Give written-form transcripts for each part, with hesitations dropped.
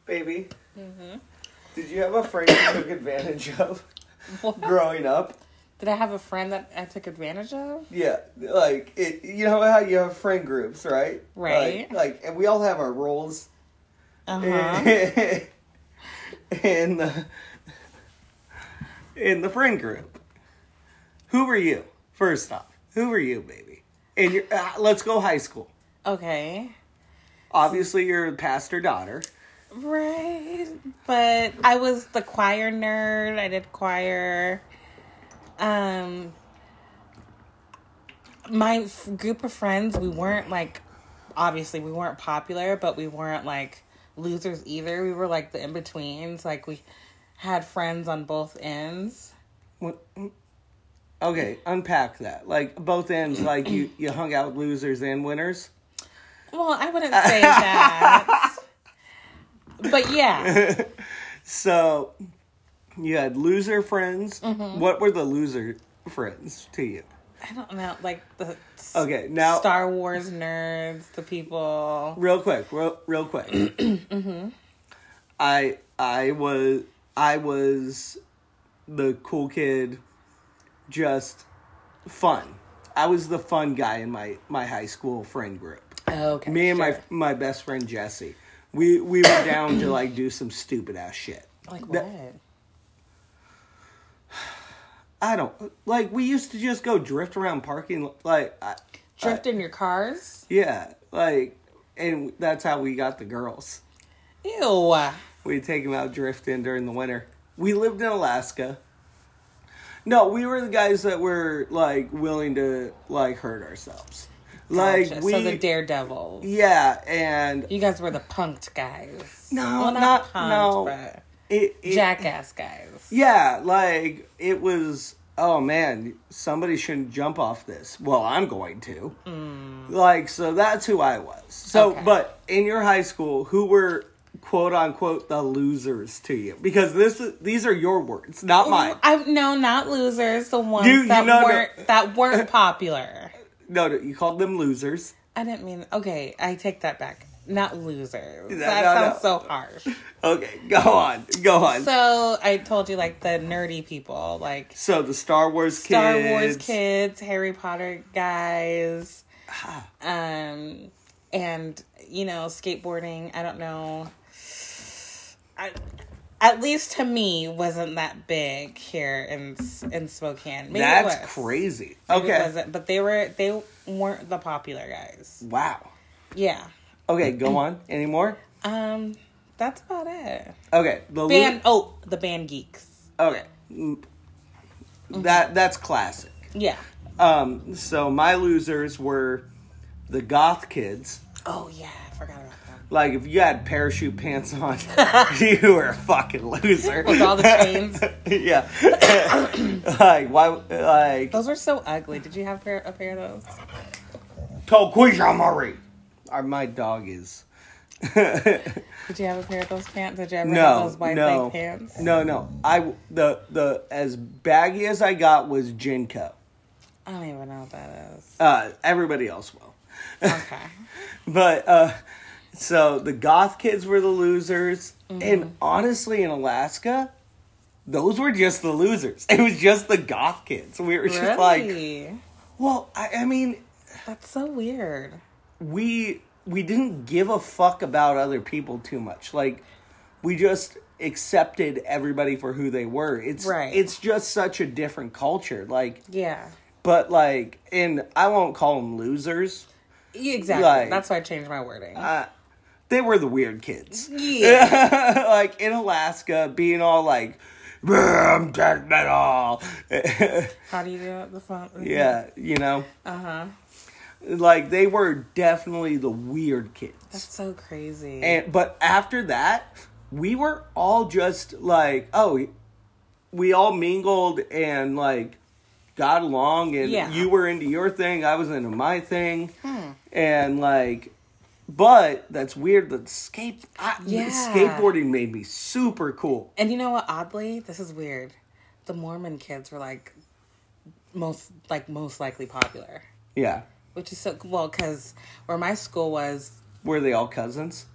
baby? Mm-hmm. Did you have a friend you took advantage of growing up? Did I have a friend that I took advantage of? Yeah, like, you know how you have friend groups, right? Right. Like, and we all have our roles. Uh-huh. in the friend group. Who were you? First off, who were you, baby? And let's go high school. Okay. Obviously, you're a pastor daughter. Right. But I was the choir nerd. I did choir. My group of friends, we weren't like, obviously we weren't popular, but we weren't like losers either. We were like the in-betweens. Like we had friends on both ends. Okay, unpack that. Like both ends, like you hung out with losers and winners? Well, I wouldn't say that. But yeah. So, you had loser friends. Mm-hmm. What were the loser friends to you? I don't know, like the now Star Wars nerds, the people. Real quick. Mm-hmm. I was the cool kid, just fun. I was the fun guy in my high school friend group. Okay. Me and my best friend Jesse. We were down to like do some stupid ass shit. Like what? I don't like. We used to just go drift around parking Drift in your cars? Yeah, and that's how we got the girls. Ew. We'd take them out drifting during the winter. We lived in Alaska. No, we were the guys that were like willing to like hurt ourselves. Like gotcha. So the daredevils. Yeah, and you guys were the punked guys. No, well, not punked, but jackass guys. Yeah, like it was. Oh man, somebody shouldn't jump off this. Well, I'm going to. Like, so that's who I was. So, okay. But in your high school, who were quote unquote the losers to you? Because these are your words, not mine. No, not losers. The ones that weren't popular. No, you called them losers. I didn't mean... Okay, I take that back. Not losers. That sounds so harsh. Okay, go on. So, I told you, like, the nerdy people, like... So, the Star Wars kids, Harry Potter guys, and, you know, skateboarding, I don't know... At least to me, wasn't that big here in Spokane. Maybe that's crazy. Maybe it wasn't, but they weren't the popular guys. Wow. Yeah. Okay, go on. Any more? That's about it. Okay. The band Geeks. Okay. That's classic. Yeah. So my losers were the goth kids. Oh yeah, I forgot about that. Like, if you had parachute pants on, you were a fucking loser. With all the chains? Yeah. Why, those were so ugly. Did you have a pair of those? Toquisha Murray. My dog is. Did you have a pair of those pants? Did you ever have those white leg pants? No. The as baggy as I got was Jinko. I don't even know what that is. Everybody else will. Okay. But, so the goth kids were the losers. Mm-hmm. And honestly, in Alaska, those were just the losers. It was just the goth kids. We were just like... Well, I mean... That's so weird. We didn't give a fuck about other people too much. Like, we just accepted everybody for who they were. It's just such a different culture. Like... Yeah. But, like... And I won't call them losers. Exactly. Like, that's why I changed my wording. They were the weird kids. Yeah. Like, in Alaska, being all like, I'm taking it all. How do you do it? The fun? Yeah, you know? Uh-huh. Like, they were definitely the weird kids. That's so crazy. But after that, we were all just like, we all mingled and, like, got along. And you were into your thing, I was into my thing. And, like... But that's weird that skateboarding made me super cool. And you know what? Oddly, this is weird. The Mormon kids were like most likely popular. Yeah. Which is so well because where my school was. Were they all cousins?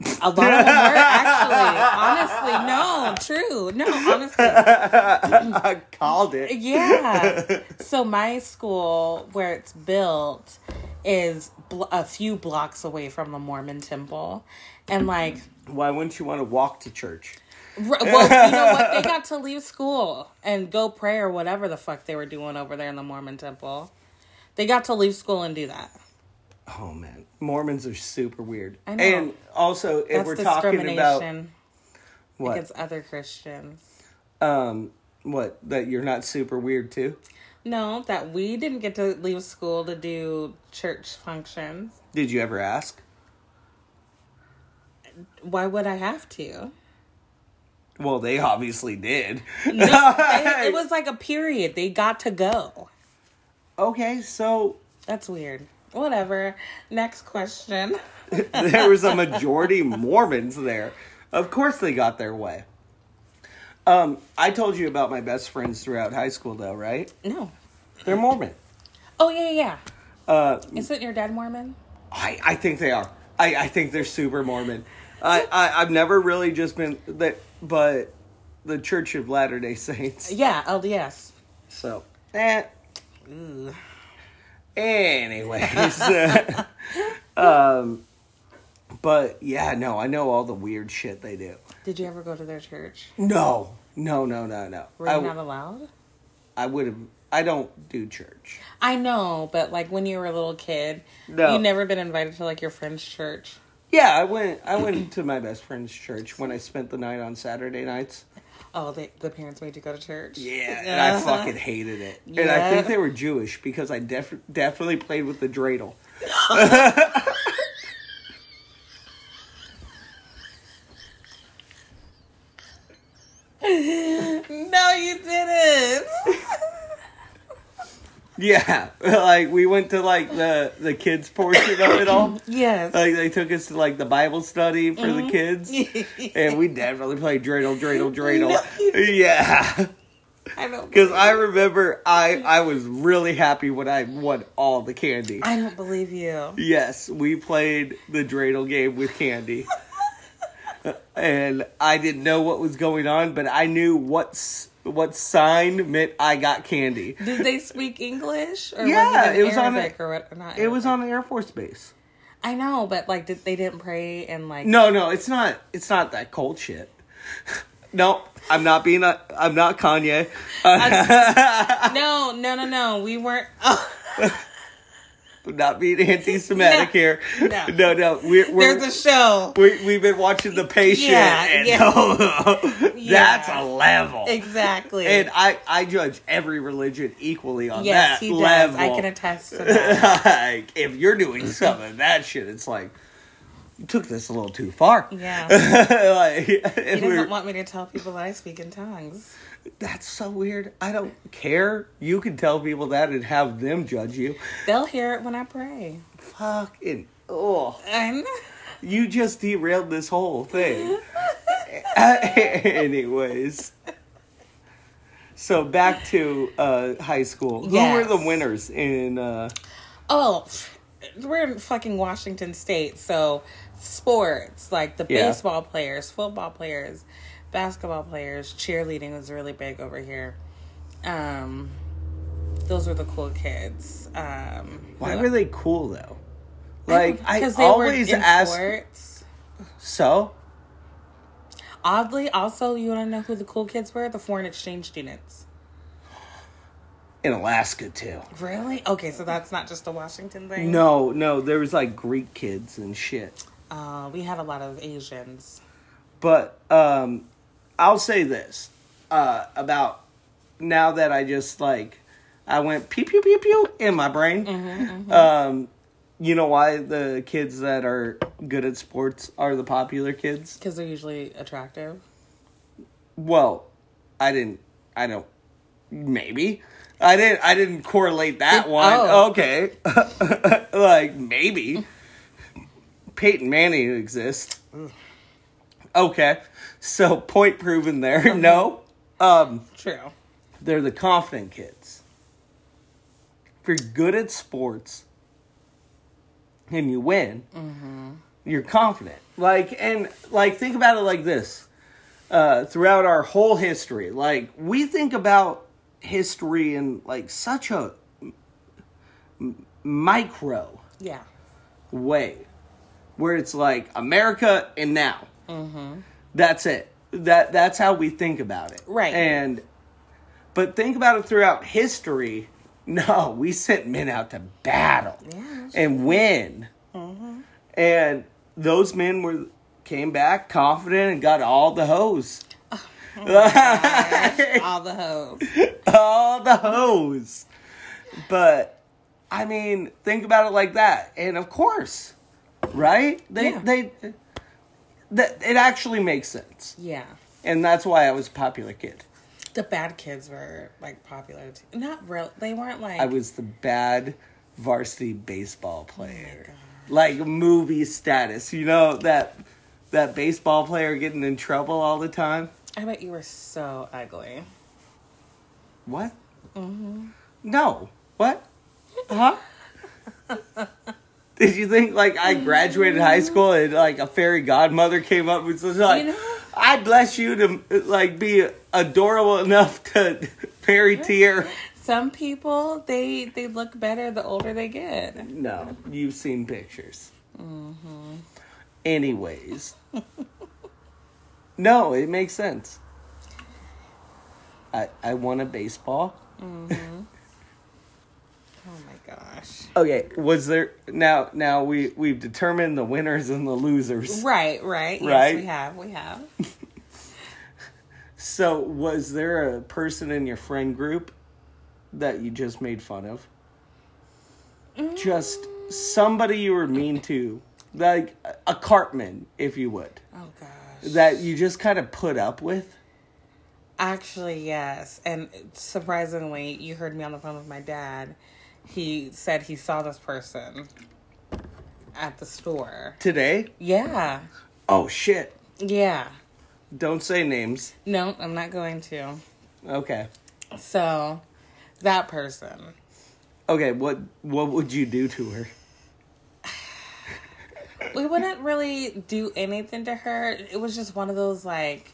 A lot of them were, actually. Honestly, no, true. No, honestly. I called it. Yeah. So my school, where it's built, is a few blocks away from the Mormon temple. And, like... Why wouldn't you want to walk to church? Well, you know what? They got to leave school and go pray or whatever the fuck they were doing over there in the Mormon temple. They got to leave school and do that. Oh, man. Mormons are super weird. I know. And also, if we're talking about... What? Against other Christians. What? That you're not super weird, too? No, that we didn't get to leave school to do church functions. Did you ever ask? Why would I have to? Well, they obviously did. No, it was like a period. They got to go. Okay, so... That's weird. Whatever. Next question. There was a majority Mormons there. Of course they got their way. I told you about my best friends throughout high school, though, right? No. They're Mormon. Oh, yeah. Isn't your dad Mormon? I think they are. I think they're super Mormon. I've never really just been... But the Church of Latter-day Saints. Yeah, LDS. So, anyways. But, yeah, no, I know all the weird shit they do. Did you ever go to their church? No. Were you not allowed? I would have... I don't do church. I know, but, like, when you were a little kid, no. You never been invited to, like, your friend's church? Yeah, I went to my best friend's church when I spent the night on Saturday nights. Oh, the parents made you go to church? Yeah, and I fucking hated it. Yeah. And I think they were Jewish because I definitely played with the dreidel. No, you didn't. Yeah, like we went to like the kids portion of it all. Yes. Like they took us to like the Bible study for the kids. And we definitely played dreidel. No, yeah. I don't Because I remember I was really happy when I won all the candy. I don't believe you. Yes, we played the dreidel game with candy. And I didn't know what was going on, but I knew what sign meant I got candy. Did they speak English? Or yeah, it was Arabic or what? Not it was on the Air Force Base. I know, but like, they didn't pray and like. No, it's not that cold shit. No, I'm not Kanye. No. We weren't. Not being anti-Semitic here. No. There's a show. We've been watching The Patient. That's a level. Exactly. And I judge every religion equally on that level. Does. I can attest to that. Like, if you're doing some of that shit, it's like, you took this a little too far. Yeah. Like, he doesn't want me to tell people that I speak in tongues. That's so weird. I don't care. You can tell people that and have them judge you. They'll hear it when I pray. Fucking, oh. And you just derailed this whole thing. Anyways. So back to high school. Yes. Who were the winners in... we're in fucking Washington State, so sports, like the baseball players, football players, basketball players, cheerleading was really big over here. Those were the cool kids. Why were they cool though? Like I they always were in ask. Sports. So oddly, also you want to know who the cool kids were? The foreign exchange students. In Alaska too. Really? Okay, so that's not just a Washington thing. No, there was like Greek kids and shit. We had a lot of Asians. But I'll say this about now that I just like I went pew pew pew pew in my brain. You know why the kids that are good at sports are the popular kids? Because they're usually attractive. Well, I don't. Maybe I didn't correlate that one. Oh. Okay, like maybe Peyton Manning exists. Okay, so point proven there. No, true. They're the confident kids. If you're good at sports and you win, you're confident. Like, and, like, think about it like this. Throughout our whole history, like, we think about history in, like, such a micro way. Where it's like, America and now. Mm-hmm. That's it. That's how we think about it. Right. But think about it throughout history. No, we sent men out to battle and win. Mm-hmm. And those men came back confident and got all the hoes. Oh gosh, all the hoes. All the hoes. But, I mean, think about it like that. And of course, right? It actually makes sense. Yeah. And that's why I was a popular kid. The bad kids were, like, popular, too. Not real. They weren't, like... I was the bad varsity baseball player. Oh, like, movie status. You know, that baseball player getting in trouble all the time? I bet you were so ugly. What? Mm-hmm. No. What? Huh? Did you think, like, I graduated high school and, like, a fairy godmother came up and was like, you know, I bless you to, like, be adorable enough to fairy tear? Some people, they look better the older they get. No, you've seen pictures. Mm-hmm. Anyways. No, it makes sense. I won a baseball. Mm-hmm. Oh my gosh. Okay, was there now we've determined the winners and the losers. Right. Yes, we have. So, was there a person in your friend group that you just made fun of? Just somebody you were mean to, like a Cartman, if you would. Oh gosh. That you just kind of put up with? Actually, yes. And surprisingly, you heard me on the phone with my dad. He said he saw this person at the store. Today? Yeah. Oh, shit. Yeah. Don't say names. No, I'm not going to. Okay. So, that person. Okay, what would you do to her? We wouldn't really do anything to her. It was just one of those, like...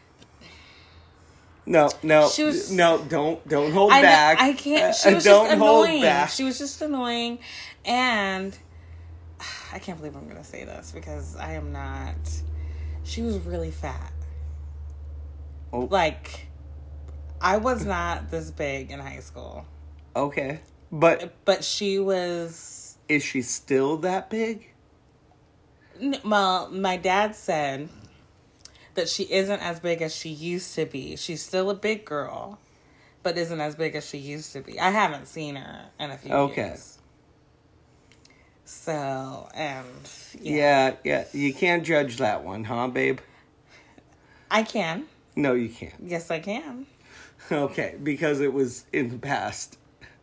No, don't hold back. I can't. She was don't just hold annoying. Back. She was just annoying, and I can't believe I'm going to say this because I am not. She was really fat. Oh. Like, I was not this big in high school. Okay, but she was. Is she still that big? Well, my dad said that she isn't as big as she used to be. She's still a big girl, but isn't as big as she used to be. I haven't seen her in a few years. So, and... Yeah, you can't judge that one, huh, babe? I can. No, you can't. Yes, I can. Okay, because it was in the past.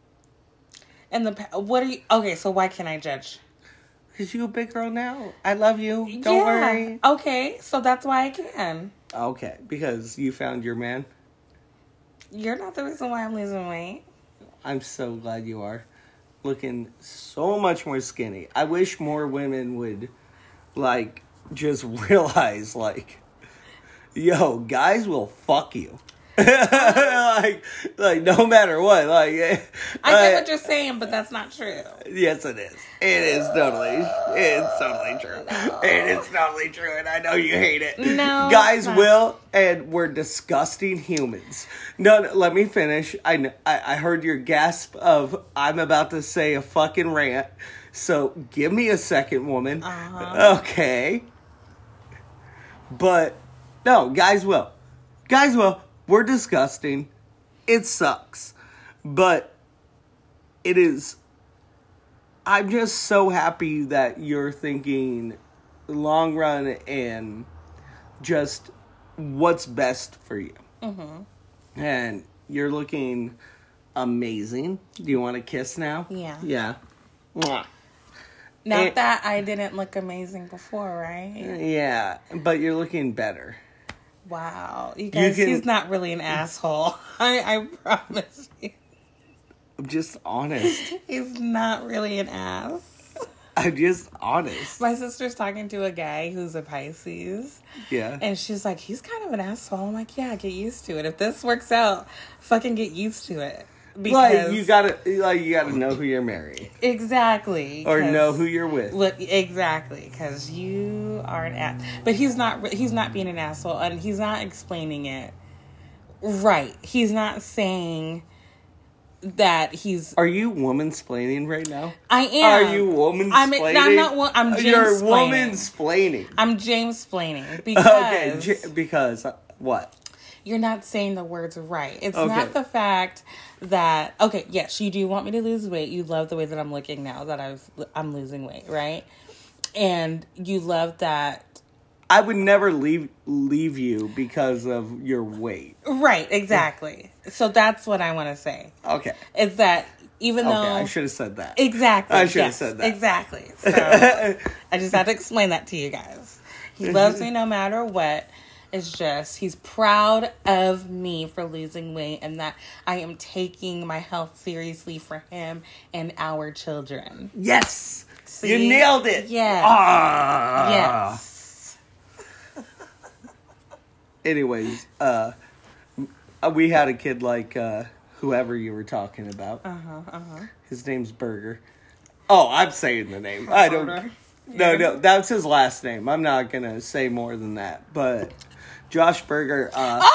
What are you... Okay, so why can't I judge? Because you're a big girl now. I love you. Don't worry. Okay, so that's why I can. Okay, because you found your man? You're not the reason why I'm losing weight. I'm so glad you are. Looking so much more skinny. I wish more women would, like, just realize, like, yo, guys will fuck you. like no matter what, like I get what you're saying, but that's not true. Yes, it is. It's totally true. No. It's totally true, and I know you hate it. No, guys will, and we're disgusting humans. No, let me finish. I heard your gasp of I'm about to say a fucking rant. So give me a second, woman. Uh-huh. Okay, but no, guys will. We're disgusting. It sucks. But it is... I'm just so happy that you're thinking long run and just what's best for you. Mm-hmm. And you're looking amazing. Do you want to kiss now? Yeah. Yeah. Mwah. Not that I didn't look amazing before, right? Yeah, but you're looking better. Wow. You guys, he's not really an asshole. I promise you. I'm just honest. He's not really an ass. I'm just honest. My sister's talking to a guy who's a Pisces. Yeah. And she's like, he's kind of an asshole. I'm like, yeah, get used to it. If this works out, fucking get used to it. Because you gotta know who you're marrying. Exactly. Or know who you're with. Look, exactly. Because you are an ass. But he's not being an asshole. And he's not explaining it right. He's not saying that he's... Are you woman-splaining right now? I am. Are you woman-splaining? I'm not. I'm James-splaining. You're woman-splaining. I'm James-splaining. Because... Okay, because what? You're not saying the words right. It's not the fact that... Okay, yes, you do want me to lose weight. You love the way that I'm looking now that I'm losing weight, right? And you love that... I would never leave you because of your weight. Right, exactly. So that's what I want to say. Okay. It's that even though... I should have said that. Exactly. I should have said that. Exactly. So I just had to explain that to you guys. He loves me no matter what. It's just he's proud of me for losing weight and that I am taking my health seriously for him and our children. Yes! See? You nailed it! Yes. Ah. Yes. Anyways, we had a kid like whoever you were talking about. His name's Burger. Oh, I'm saying the name. I don't... No, that's his last name. I'm not going to say more than that. But Josh Burger...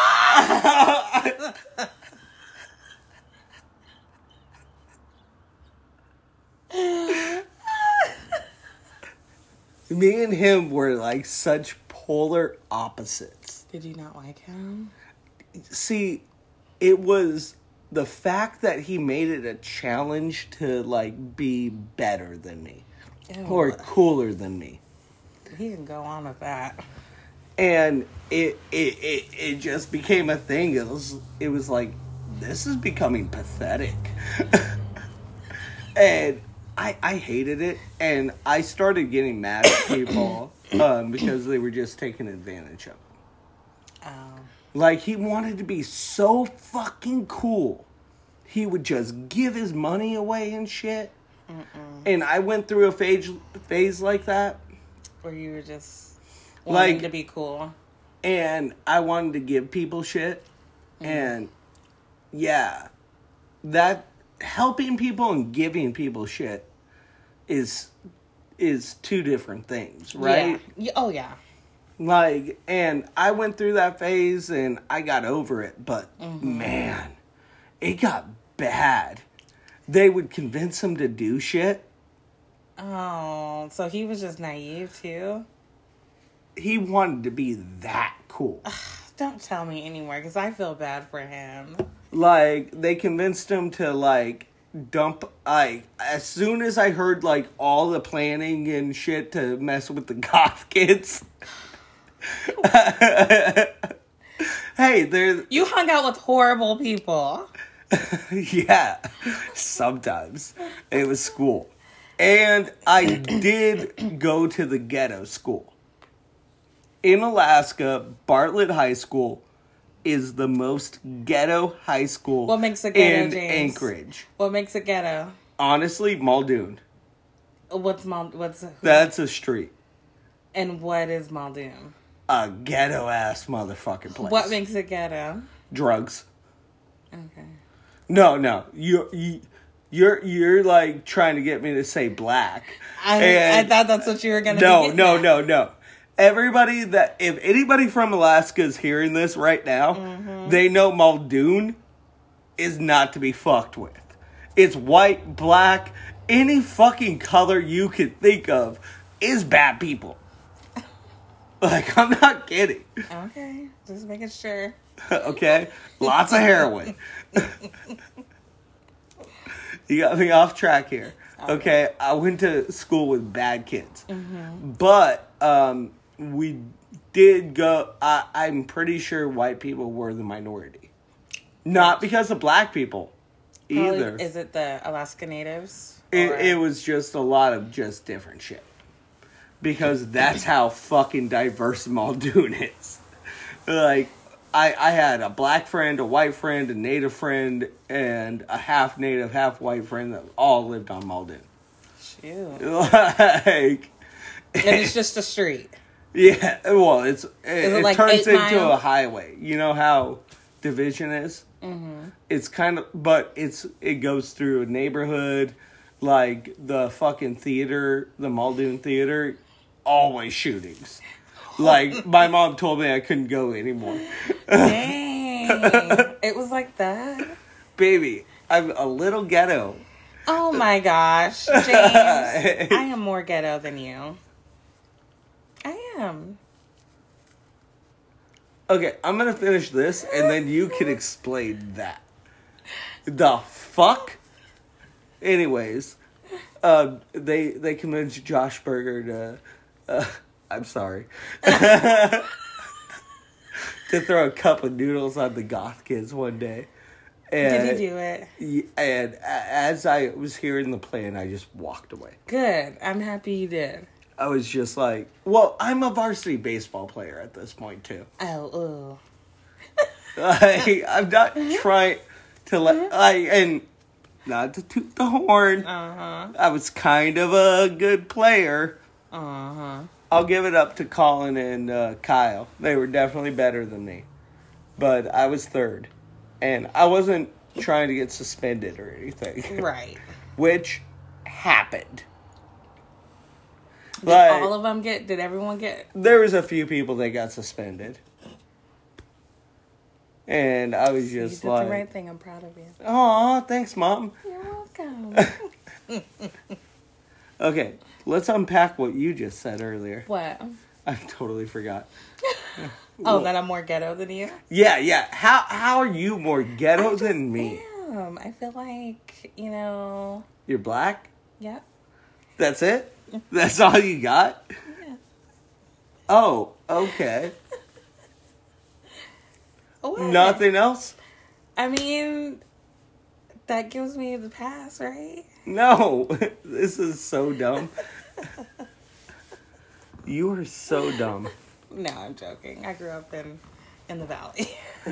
Me and him were like such polar opposites. Did you not like him? See, it was the fact that he made it a challenge to like be better than me. Ew. Or cooler than me. He can go on with that. And it just became a thing. It was like, this is becoming pathetic. And I hated it, and I started getting mad at people because they were just taking advantage of him. Oh. Like, he wanted to be so fucking cool. He would just give his money away and shit. And I went through a phase like that. Where you were just wanting to be cool. And I wanted to give people shit. And, yeah, that... helping people and giving people shit is two different things, right? Yeah. Oh, yeah. Like, and I went through that phase and I got over it, but man, it got bad. They would convince him to do shit. Oh, so he was just naive too? He wanted to be that cool. Don't tell me anymore, because I feel bad for him. Like, they convinced him to, like, dump, as soon as I heard, like, all the planning and shit to mess with the goth kids. Hey, there's... You hung out with horrible people. Yeah, sometimes. It was school. And I did go to the ghetto school. In Alaska, Bartlett High School is the most ghetto high school. What makes it ghetto, in James? Anchorage. What makes it ghetto? Honestly, Muldoon. That's a street. And what is Muldoon? A ghetto ass motherfucking place. What makes it ghetto? Drugs. Okay. No. You're like trying to get me to say black. I thought that's what you were gonna do. No. Everybody if anybody from Alaska is hearing this right now, they know Muldoon is not to be fucked with. It's white, black, any fucking color you could think of is bad people. Like, I'm not kidding. Okay, just making sure. Okay? Lots of heroin. You got me off track here. Okay? I went to school with bad kids. But, we did go... I'm pretty sure white people were the minority. Not because of black people, either. Is it the Alaska Natives? It was just a lot of just different shit. Because that's how fucking diverse Muldoon is. Like, I had a black friend, a white friend, a native friend, and a half native, half white friend that all lived on Muldoon. Jeez. Ew. Like... And it's just a street. Yeah, well, it like turns into miles? a highway. You know how Division is? Mm-hmm. It's kind of... But it goes through a neighborhood... Like, the fucking theater, the Muldoon Theater, always shootings. Like, my mom told me I couldn't go anymore. Dang. It was like that? Baby, I'm a little ghetto. Oh my gosh. James, I am more ghetto than you. I am. Okay, I'm gonna finish this, and then you can explain that. The fuck? Anyways, they convinced Josh Berger to, I'm sorry, to throw a cup of noodles on the goth kids one day. And, did he do it? And as I was hearing the plan, I just walked away. Good. I'm happy you did. I was just like, well, I'm a varsity baseball player at this point, too. Oh, I'm not trying to and not to toot the horn. I was kind of a good player. I'll give it up to Colin and Kyle. They were definitely better than me. But I was third. And I wasn't trying to get suspended or anything. Right. Which happened. Did all of them did everyone get? There was a few people that got suspended. And I was just you did the right thing. I'm proud of you. Aw, thanks, Mom. You're welcome. Okay, let's unpack what you just said earlier. What? I totally forgot. That I'm more ghetto than you? Yeah. How are you more ghetto than me? I feel like, You're black? Yeah. That's it? That's all you got? Yeah. Oh, okay. What? Nothing else? I mean, that gives me the pass, right? No. This is so dumb. You are so dumb. No, I'm joking. I grew up in the valley.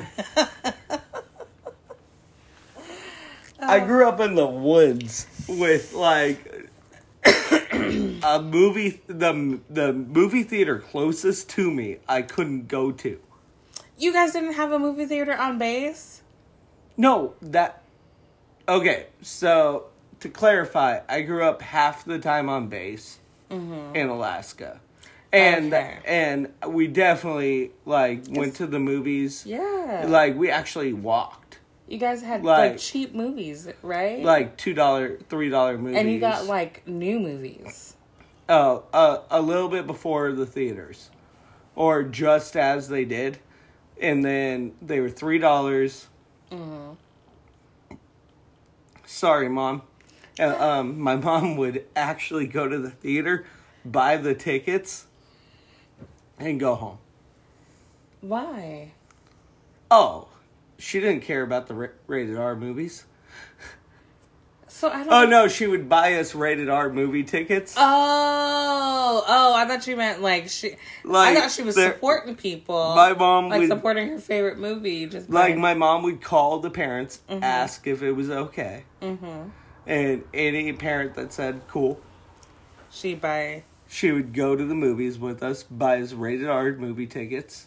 I grew up in the woods with like a movie. The movie theater closest to me, I couldn't go to. You guys didn't have a movie theater on base? No, okay, so to clarify, I grew up half the time on base in Alaska. And we definitely went to the movies. Yeah. We actually walked. You guys had cheap movies, right? $2, $3 movies. And you got new movies. Oh, a little bit before the theaters. Or just as they did. And then they were $3. Sorry, Mom. My mom would actually go to the theater, buy the tickets, and go home. Why? Oh, she didn't care about the rated R movies. So I don't. Oh no, she would buy us rated R movie tickets. Oh! I thought you meant I thought she was supporting people. My mom would supporting her favorite movie. Just my mom would call the parents, ask if it was okay, and any parent that said cool, she would go to the movies with us, buy us rated R movie tickets.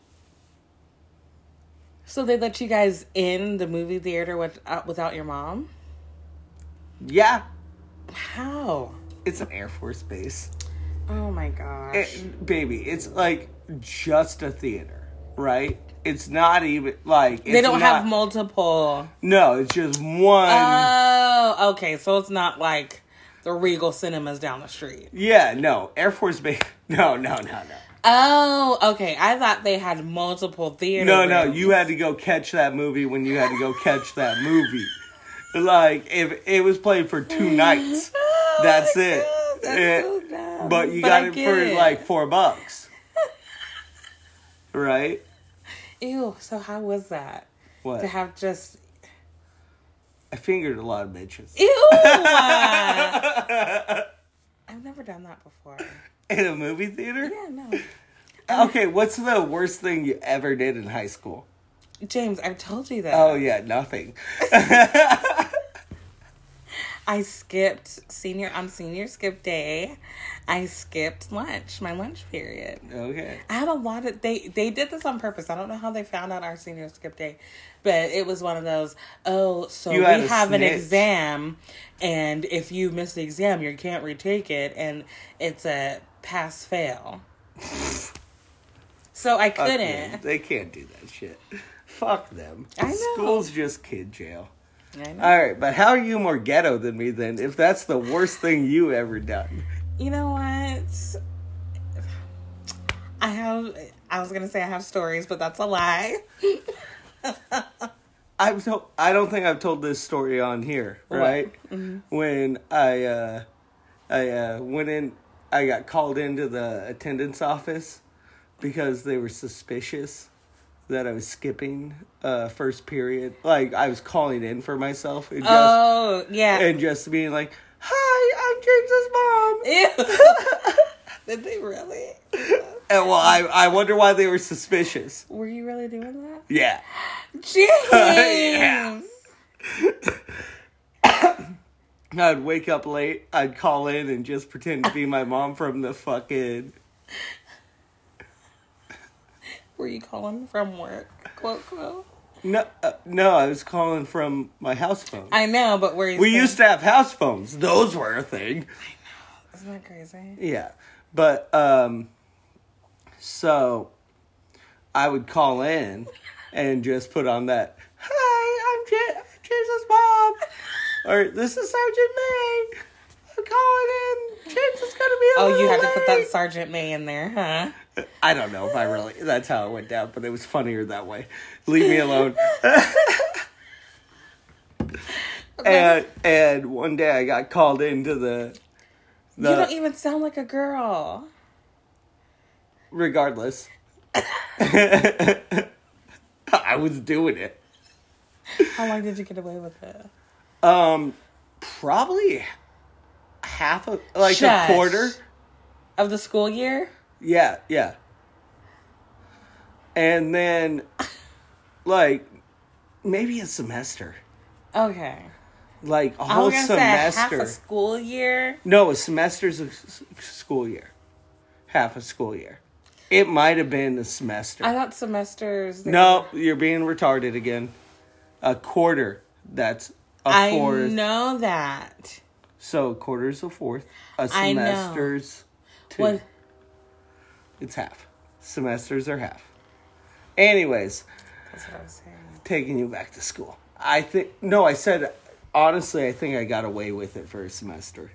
So they let you guys in the movie theater without your mom? Yeah. How? It's an Air Force base. Oh my gosh. Baby, it's just a theater, right? It's not even they don't have multiple. No, it's just one. Oh, okay. So it's not like the Regal Cinemas down the street. Yeah, no. Air Force Base. No. Oh, okay. I thought they had multiple theaters. No. You had to go catch that movie when you had to go catch that movie. If it was played for 2 nights, that's it. God, that's so dumb. But you got it for $4. Right? Ew, so how was that? What? To have just... I fingered a lot of bitches. Ew! I've never done that before. In a movie theater? Yeah, no. Okay, what's the worst thing you ever did in high school? James, I've told you that. Oh, yeah, nothing. I skipped on senior skip day. I skipped lunch, my lunch period. Okay. I had a lot of, they did this on purpose. I don't know how they found out our senior skip day, but it was one of those, so we have an exam, and if you miss the exam, you can't retake it, and it's a pass-fail. So I couldn't. Okay. They can't do that shit. Fuck them. I know. School's just kid jail. I know. All right, but how are you more ghetto than me then? If that's the worst thing you ever done. You know what? I was gonna say I have stories, but that's a lie. I don't think I've told this story on here, right? Mm-hmm. When I went in, I got called into the attendance office because they were suspicious that I was skipping first period. Like, I was calling in for myself. And just being like, hi, I'm James's mom. Ew. Did they really? And well, I wonder why they were suspicious. Were you really doing that? Yeah. James! I'd wake up late, I'd call in and just pretend to be my mom from the fucking... Were you calling from work? Quote. No, I was calling from my house phone. I know, but where we used to have house phones. Those were a thing. I know. Isn't that crazy? Yeah. But, so I would call in and just put on that, hi, I'm James's mom. Or, this is Sergeant May. I'm calling in. James is going to be a little you had late. to put that Sergeant May in there, huh? I don't know if that's how it went down, but it was funnier that way. Leave me alone. Okay. And one day I got called into the you don't even sound like a girl. Regardless. I was doing it. How long did you get away with it? Probably half of, a quarter. Of the school year? Yeah. And then, maybe a semester. Okay. Like, a whole semester. Half a school year? No, a semester's a school year. Half a school year. It might have been a semester. I thought semesters... No, you're being retarded again. A quarter, that's a fourth. I know that. So, a quarter's a fourth. A semester's two. What? It's half. Semesters are half. Anyways. That's what I was saying. Taking you back to school. I think I got away with it for a semester.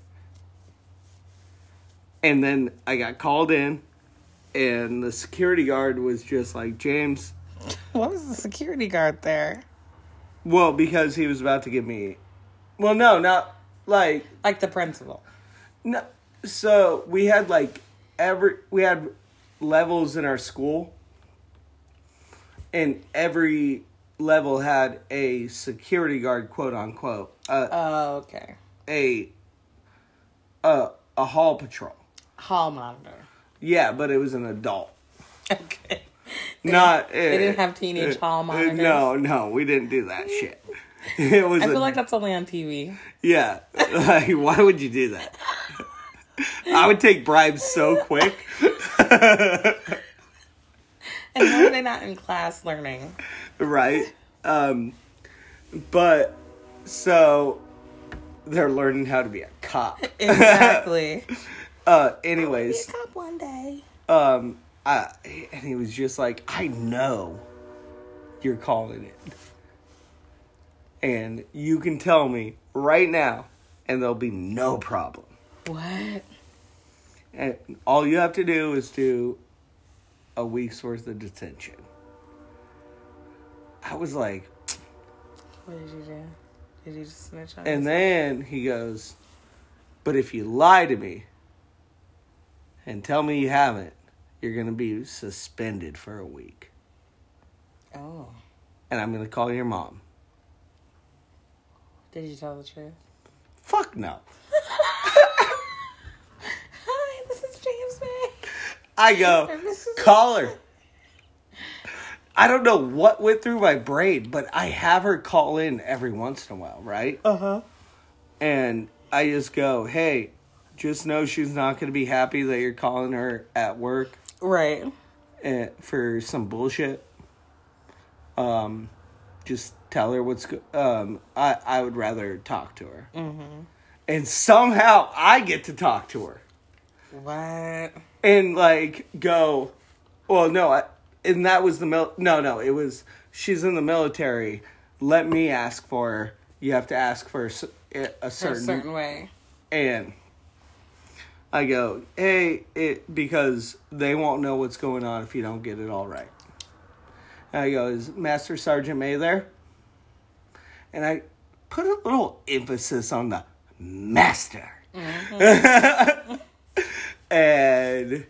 And then I got called in, and the security guard was just like, James. What was the security guard there? Well, because he was about to give me... Well, no, not like... Like the principal. No. So, we had we had levels in our school, and every level had a security guard, quote unquote. Okay. A hall patrol. Hall monitor. Yeah, but it was an adult. Okay. They didn't have teenage hall monitors. No, we didn't do that shit. It was. I feel like that's only on TV. Yeah, why would you do that? I would take bribes so quick. And how are they not in class learning? Right. But, so, they're learning how to be a cop. Exactly. Anyways. I'll be a cop one day. And he was just like, I know you're calling it. And you can tell me right now, and there'll be no problem. What? And all you have to do is do a week's worth of detention. I was like... What did you do? Did you just snitch on And then he goes, but if you lie to me and tell me you haven't, you're going to be suspended for a week. Oh. And I'm going to call your mom. Did you tell the truth? Fuck no. Hi, this is James May. I go, call her. I don't know what went through my brain, but I have her call in every once in a while, right? Uh-huh. And I just go, hey, just know she's not going to be happy that you're calling her at work. Right. For some bullshit. Just tell her what's I would rather talk to her. Mm-hmm. And somehow I get to talk to her. What? And like go, well, no, and that was the no, it was, she's in the military. Let me ask for her. You have to ask for a certain way. And I go, hey, because they won't know what's going on if you don't get it all right. And I go, is Master Sergeant May there? And I put a little emphasis on the master. Mm-hmm. And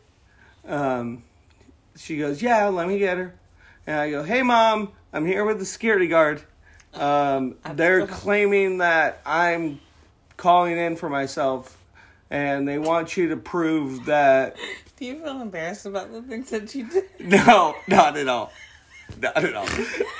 she goes, yeah, let me get her. And I go, hey, Mom, I'm here with the security guard. They're claiming that I'm calling in for myself, and they want you to prove that... Do you feel embarrassed about the things that you did? No, not at all. Not at all.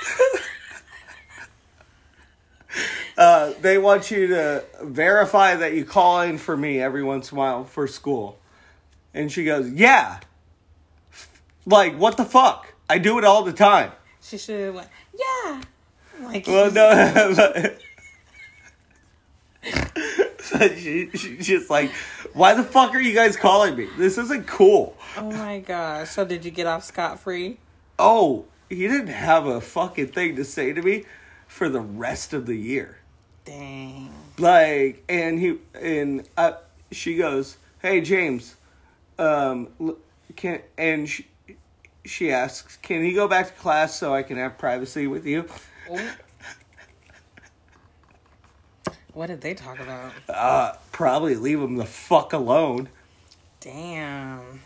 They want you to verify that you call in for me every once in a while for school. And she goes, yeah. Like, what the fuck? I do it all the time. She should have went, yeah. Like, well, no. She's just like, why the fuck are you guys calling me? This isn't cool. Oh my gosh. So did you get off scot-free? Oh, he didn't have a fucking thing to say to me for the rest of the year. Dang. Like, she goes, hey, James, she asks, can he go back to class so I can have privacy with you? What did they talk about? Probably leave him the fuck alone. Damn.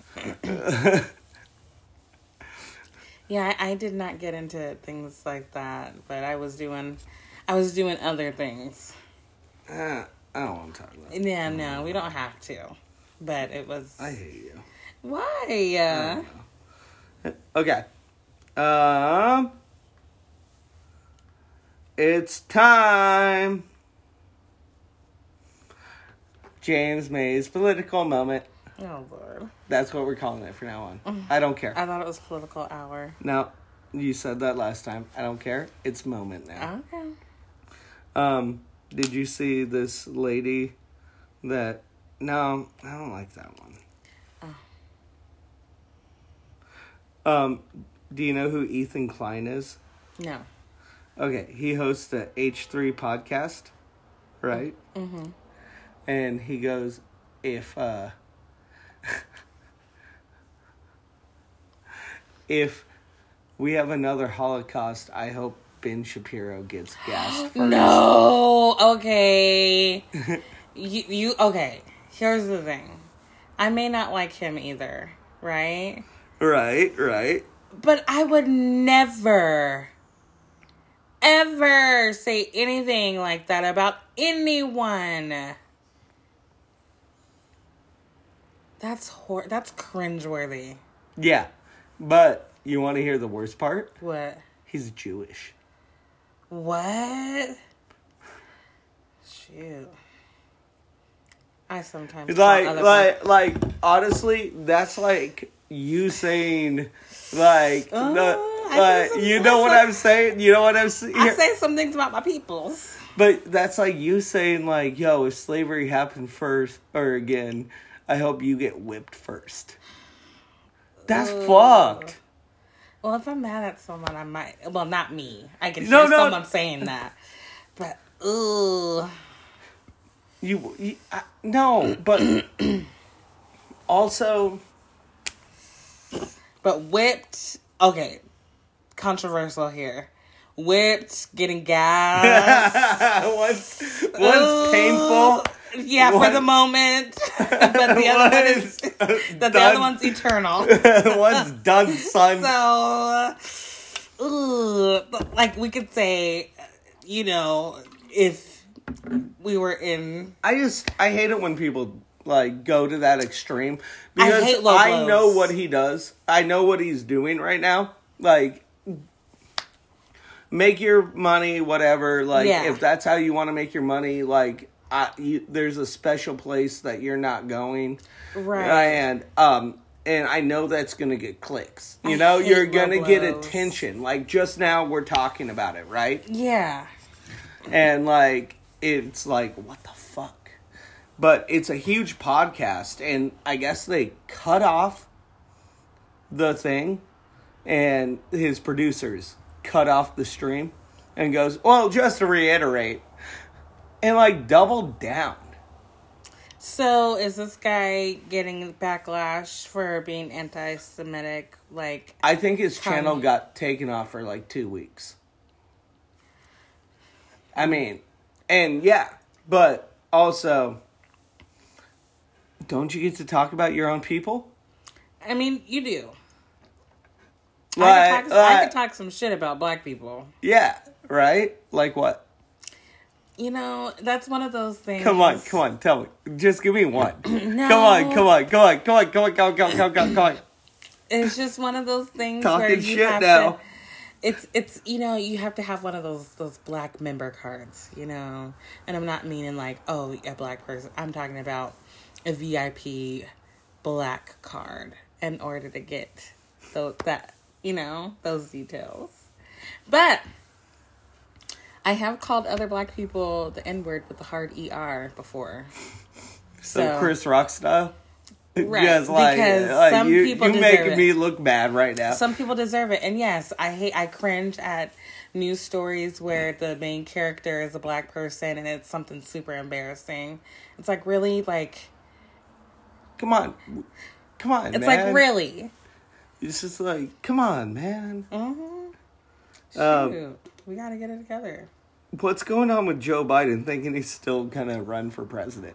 Yeah, I did not get into things like that, but I was doing other things. I don't want to talk about it. Yeah, no, we don't have to. But it was... I hate you. Why? Okay. It's time. James May's political moment. Oh, Lord. That's what we're calling it from now on. I don't care. I thought it was political hour. No, you said that last time. I don't care. It's moment now. Okay. Did you see this lady that... No, I don't like that one. Oh. Do you know who Ethan Klein is? No. Okay, he hosts a H3 podcast, right? Mm-hmm. And he goes, if we have another Holocaust, I hope Ben Shapiro gets gassed first. No! Okay. you okay. Here's the thing. I may not like him either, right? Right. But I would never, ever say anything like that about anyone. That's cringeworthy. Yeah, but you want to hear the worst part? What? He's Jewish. What? Shoot. I sometimes like honestly, that's like you saying like you know what I'm saying? You know what I'm saying? I say some things about my peoples. But that's like you saying like, yo, if slavery happened first or again, I hope you get whipped first. That's fucked. Well, if I'm mad at someone, I might. Well, not me. I can hear someone saying that. But, no, but also. But whipped. Okay. Controversial here. Whipped, getting gas. One's painful. Yeah, for the moment. But the other one's eternal. One's done, son. So, like we could say, if we were in... I hate it when people, like, go to that extreme. Because I hate low blows. I know what he does. I know what he's doing right now. Like... Make your money, whatever. Like, if that's how you want to make your money, like, there's a special place that you're not going. Right. And I know that's going to get clicks. You know, you're going to get attention. Like, just now we're talking about it, right? Yeah. And, like, it's like, what the fuck? But it's a huge podcast, and I guess they cut off the thing, and his producers cut off the stream, and goes, well, just to reiterate, and, like, doubled down. So, is this guy getting backlash for being anti-Semitic? Like, I think his channel got taken off for like 2 weeks. I mean, and yeah, but also, don't you get to talk about your own people? I mean, you do. Like, I could talk some shit about black people. Yeah, right? Like what? You know, that's one of those things. Come on, tell me. Just give me one. No. Come on. It's just one of those things Talking where you shit have now. It's you know, you have to have one of those black member cards, you know. And I'm not meaning like, oh, a black person. I'm talking about a VIP black card in order to get those details. But I have called other black people the N-word with the hard ER before. So Chris Rock style? Right. Yes, because some people deserve it. You're making me look bad right now. Some people deserve it. And yes, I cringe at news stories where the main character is a black person and it's something super embarrassing. It's like, really? Like... Come on, it's man. It's like, really? It's just like, come on, man. Mm-hmm. Shoot. We gotta get it together. What's going on with Joe Biden thinking he's still gonna run for president?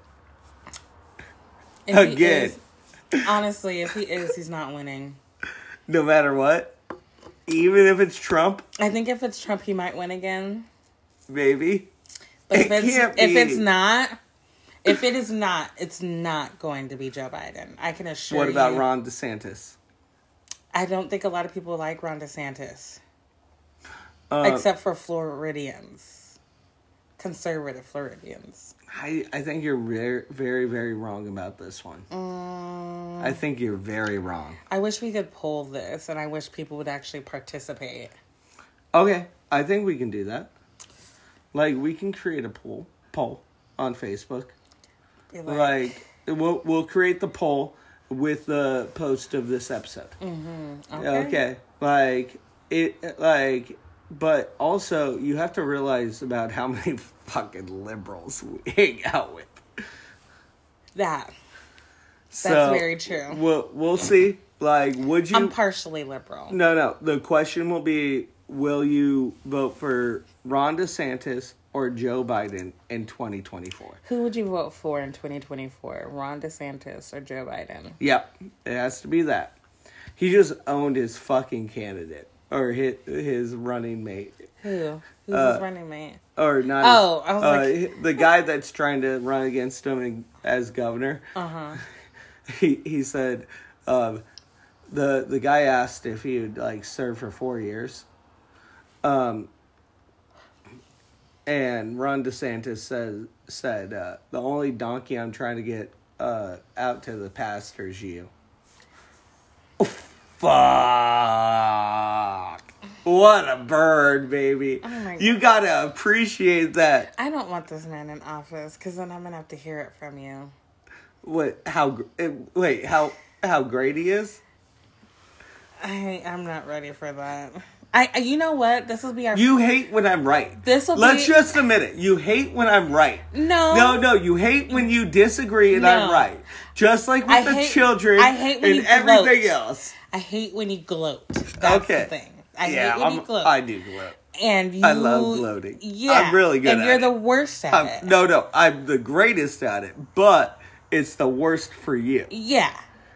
Again. Honestly, if he is, he's not winning. No matter what? Even if it's Trump? I think if it's Trump, he might win again. Maybe. But if it's not, it's not going to be Joe Biden. I can assure you. What about Ron DeSantis? I don't think a lot of people like Ron DeSantis. Except for Floridians. Conservative Floridians. I think you're very, very, very wrong about this one. I think you're very wrong. I wish we could poll this, and I wish people would actually participate. Okay, I think we can do that. Like, we can create a poll on Facebook. Like we'll create the poll with the post of this episode. Mm-hmm. Okay. But also, you have to realize about how many fucking liberals we hang out with. That's very true. We'll see. Like, would you... I'm partially liberal. No. The question will be, will you vote for Ron DeSantis or Joe Biden in 2024? Who would you vote for in 2024? Ron DeSantis or Joe Biden? Yep. It has to be that. He just owned his fucking candidate. Or his running mate. Who? Who's his running mate? Or not. Oh, I was like... the guy that's trying to run against him as governor. Uh-huh. He said, the guy asked if he would, like, serve for 4 years. And Ron DeSantis said, the only donkey I'm trying to get out to the pasture is you. Fuck. What a bird, baby. Oh my God. You gotta appreciate that. I don't want this man in office, because then I'm gonna have to hear it from you. How great he is? I'm not ready for that. You know what? This will be our... You hate when I'm right. Let's just admit it. You hate when I'm right. No. You hate when you disagree and I'm right. Just like with the children and everything else. I hate when you gloat. That's the thing. I hate when you gloat. I do gloat. And I love gloating. Yeah. I'm really good at it. And you're the worst at it. No. I'm the greatest at it. But it's the worst for you. Yeah.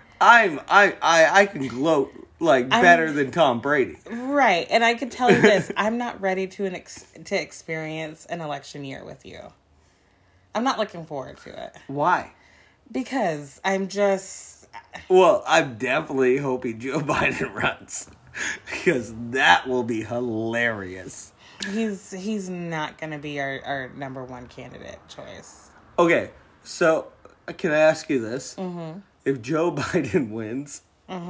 I can gloat better than Tom Brady. Right. And I can tell you this. I'm not ready to experience an election year with you. I'm not looking forward to it. Why? Because I'm just... Well, I'm definitely hoping Joe Biden runs. Because that will be hilarious. He's not going to be our number one candidate choice. Okay, so can I ask you this? Mm-hmm. If Joe Biden wins,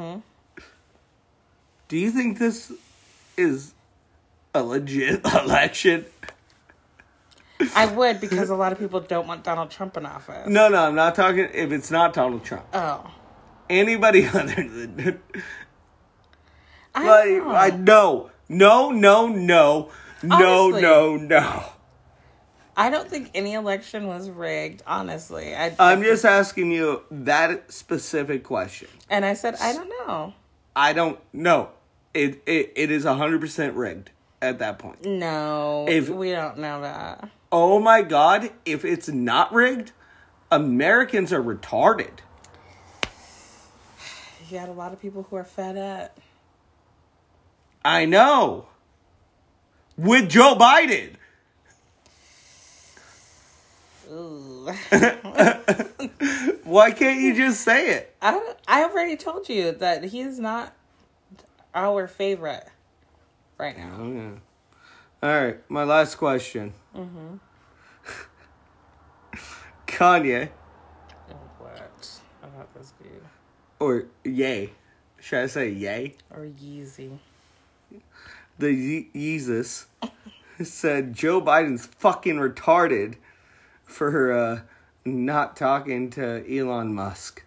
do you think this is a legit election? I would, because a lot of people don't want Donald Trump in office. No, I'm not talking if it's not Donald Trump. Oh. Anybody other than... I know. No. I don't think any election was rigged, honestly. I'm just asking you that specific question. And I said, I don't know. I don't know. It is 100% rigged at that point. No, we don't know that. Oh my God, if it's not rigged, Americans are retarded. You got a lot of people who are fed up. I know. With Joe Biden. Ooh. Why can't you just say it? I already told you that he is not our favorite right now. Oh, yeah. All right, my last question. Mm-hmm. Kanye. What about this dude? Or Ye. Should I say Ye? Or Yeezy. The Yeezus said Joe Biden's fucking retarded for not talking to Elon Musk.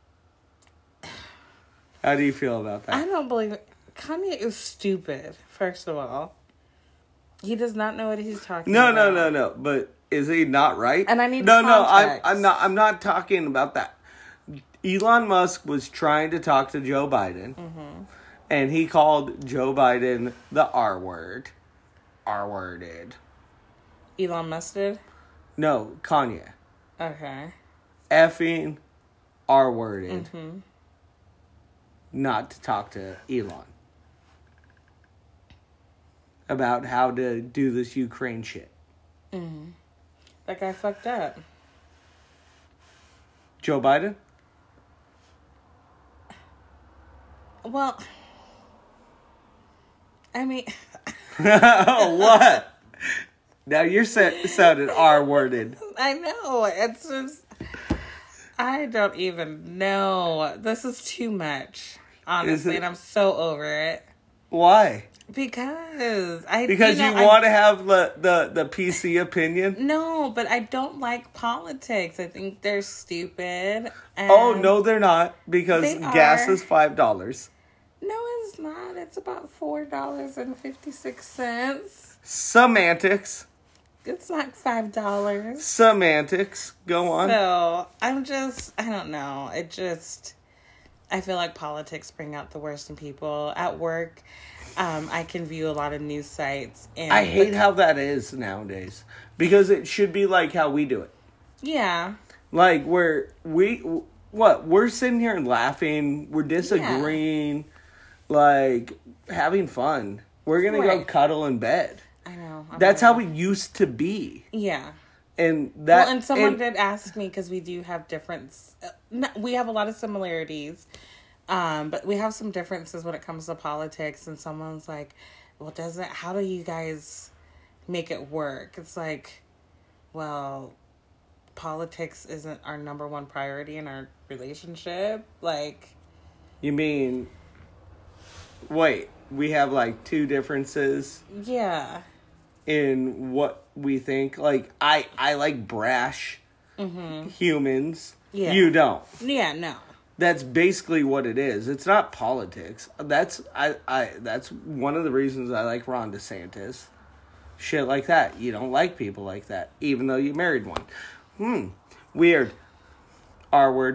How do you feel about that? I don't believe it. Kanye is stupid, first of all. He does not know what he's talking about. No. But is he not right? And I need context. I'm not talking about that. Elon Musk was trying to talk to Joe Biden, and he called Joe Biden the R word. R-worded. Elon Musk did? No, Kanye. Okay. Effing R-worded. Not to talk to Elon about how to do this Ukraine shit. That guy fucked up. Joe Biden? Well, I mean... What? Now you're sounded R-worded. I know. It's just... I don't even know. This is too much, honestly, and I'm so over it. Why? Because you want to have the PC opinion? No, but I don't like politics. I think they're stupid. Oh, no, they're not. Because gas is $5. No, it's not. It's about $4.56. Semantics. It's not $5. Semantics. Go on. So, I don't know. I feel like politics bring out the worst in people. At work, I can view a lot of news sites. And I hate how that is nowadays. Because it should be like how we do it. Yeah. Like, we're sitting here and laughing. We're disagreeing. Yeah. Like, having fun. We're going to go cuddle in bed. I know. That's how we used to be. Yeah. And someone did ask me, because we do have we have a lot of similarities, but we have some differences when it comes to politics. And someone's like, well, how do you guys make it work? It's like, well, politics isn't our number one priority in our relationship. Like, you mean, wait, we have like two differences? Yeah. In what we think. Like, I like brash humans. Yeah. You don't. Yeah, no. That's basically what it is. It's not politics. That's one of the reasons I like Ron DeSantis. Shit like that. You don't like people like that, even though you married one. Weird. R word.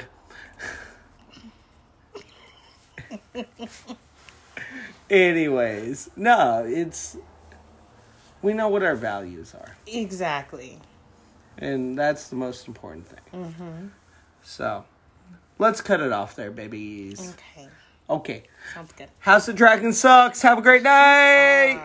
Anyways, no, we know what our values are. Exactly. And that's the most important thing. So, let's cut it off there, babies. Okay. Sounds good. House of Dragon sucks. Have a great night.